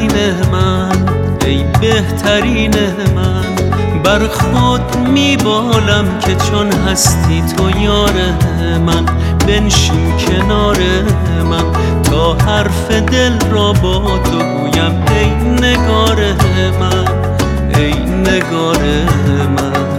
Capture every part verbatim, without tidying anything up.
بهترین من، ای بهترین من. بر خود میبالم که چون هستی تو یار من، بنشین کنار من تا حرف دل را با تو گویم. ای نگار من، ای نگار من.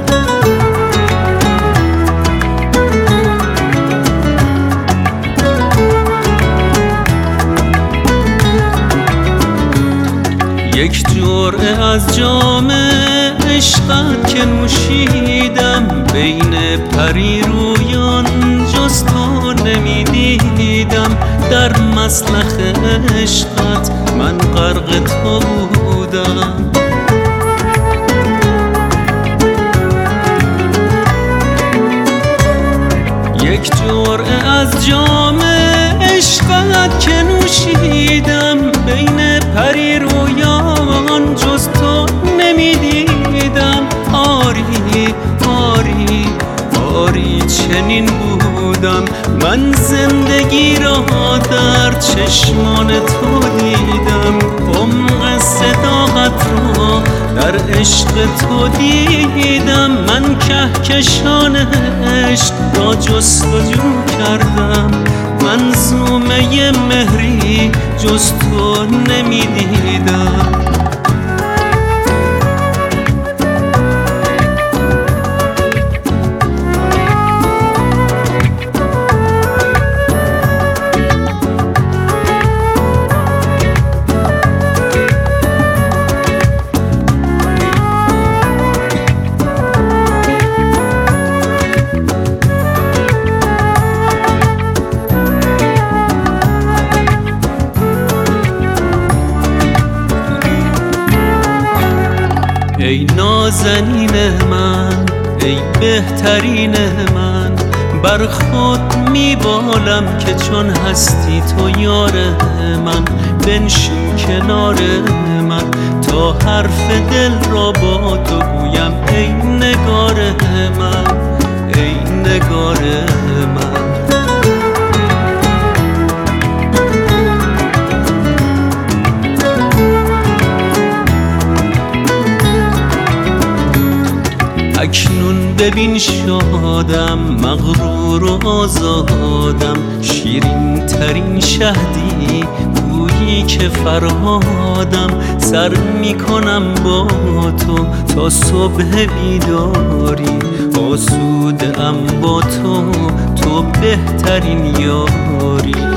یک جرعه از جام عشقت که نوشیدم، بین پری رویان جز تو نمیدیدم. در مسلخ عشقت من غرق تو بودم. یک جرعه از جام عشقت که نوشیدم، بین پری رویان جز تو نمیدیدم. آری آری آری چنین بودم من، زندگی را در چشمان تو دیدم. عمق صداقت را در عشق تو دیدم. من کهکشان عشق را جستجو کردم، منظومه مهری جز تو نمیدیدم. ای نازنین من، ای بهترین من. بر خود میبالم که چون هستی تو یار من، بنشین کنار من تا حرف دل را با تو گویم. ای نگار من، ای نگار من. اکنون ببین شادم، مغرور و آزادم. شیرین ترین شهدی گویی که فرهادم. سر میکنم با تو تا صبح بیداری، آسوده ام با تو، تو بهترین یاری.